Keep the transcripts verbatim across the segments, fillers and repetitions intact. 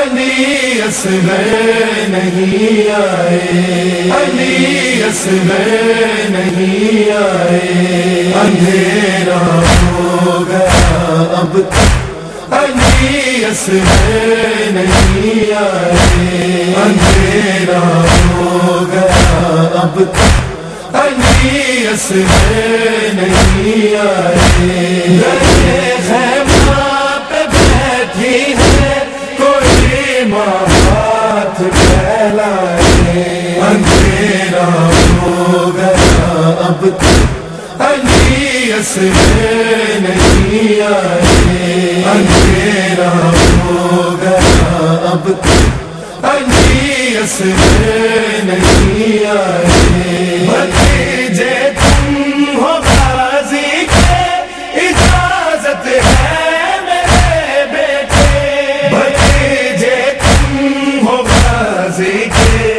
علی اصغر نہیں آئے، علی اصغر نہیں آئے، اندھیرا ہو گیا اب تک علی اصغر نہیں آئے، اندھیرا ہو گیا اب تک علی اصغر نہیں آئے، گلے خیمہ پہ بیٹھی ہے کوئی ماں ہاتھ پھیلائے، اندھیرا ہو گیا اب تک علی اصغر نہیں آئے، اندھیرا ہو گیا اب تک علی اصغر نہیں آئے، بھتیجے تم ہو غازی کے اجازت ہے میرے بیٹے، بھتیجے تم ہو غازی کے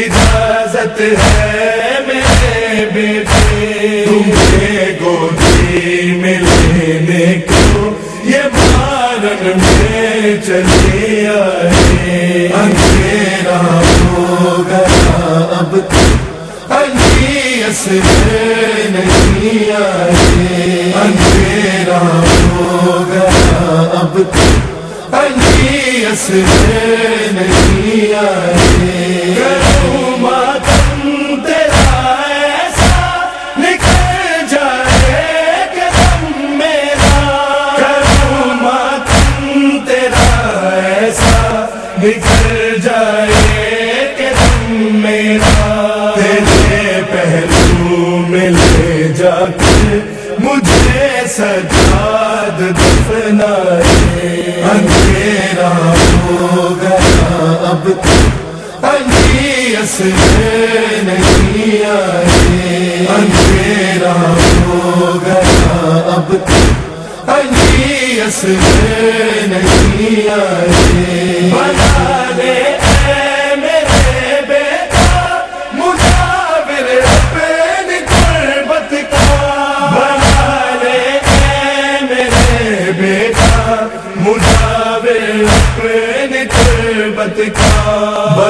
اجازت ہے میرے بیٹے، تمہیں گودی میں لینے کو یہ مارن میں چلی آئے، اندھیرا ہو گیا اب تک علی اصغر نہیں آئے، اندھیرا ہو گیا اب تک علی اصغر نہیں آئے، کروں ماتم تیرا ایسا نکل جائے کہ تم میرا، کروں ماتم تیرا ایسا نکل جائے کہ تم میرا، تیرے پہلو میں لے جا کے مجھے سجاد دفنائے، اندھیرا ہو گیا اب تک علی اصغر نہیں آئے، اندھیرا ہو گیا اب تک علی اصغر نہیں آئے، بنا لے اے میرے بیٹا مجاور اپنی غربت کا، بنا لے اے میرے بیٹا مجاور اپنی غربت کا،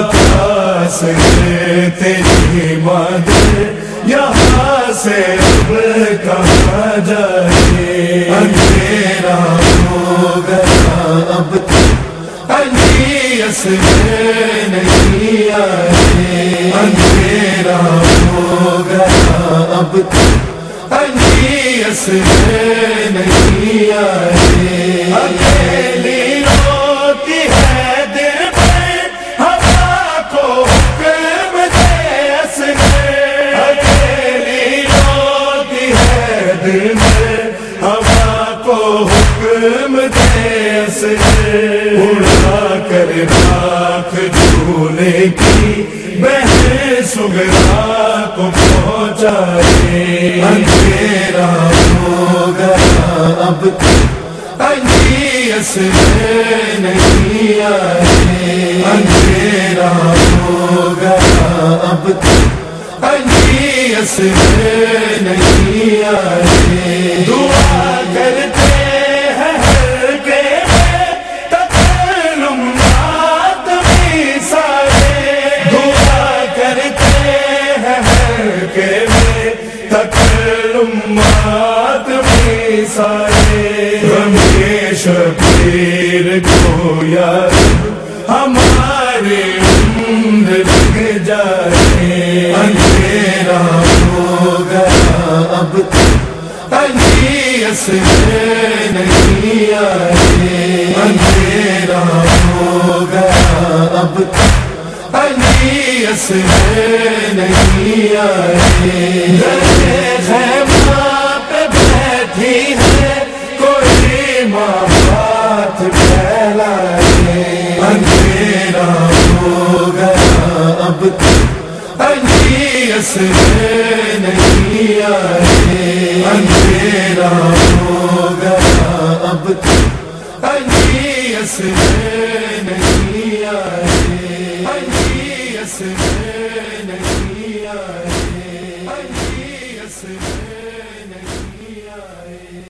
بتا سکے تیری مادر یہاں سے اب کہاں جائے، اندھیرا ہو گیا اب تک علی اصغر نہیں آئے، اندھیرا ہو گیا اب تک علی اصغر نہیں آئے، اکیلی روتی ہے دل پر ہوا کو حکم دے اصغر، اکیلی روتی ہے دل میں ہوا کو حکم دے اصغر، اڑا کر راکھ جھولے کی بہن سغرا کو پہنچائے، اندھیرا ہو گیا اب تک علی اصغر نہیں آئے، اندھیرا ہو گیا اب تک علی اصغر نہیں آئے، دعا کرتے ہیں ہر کے میں تکلم ماتمی سارے، دعا کرتے ہیں ہر کے میں تکلم ماتمی سارے، غم کے شبیر کو یا رب ہماری عمر لگ جائے، اندھیرا ہو گیا اب تک علی اصغر نہیں آئے، اندھیرا ہو گیا اب تک علی اصغر نہیں آئے، گلے خیمہ پہ بیٹھی ہے کوئی ماں ہاتھ پھیلائے، اندھیرا ہو گیا اب تک علی اصغر نہیں آئے، اندھیرا ہو گیا اب تک علی اصغر نہیں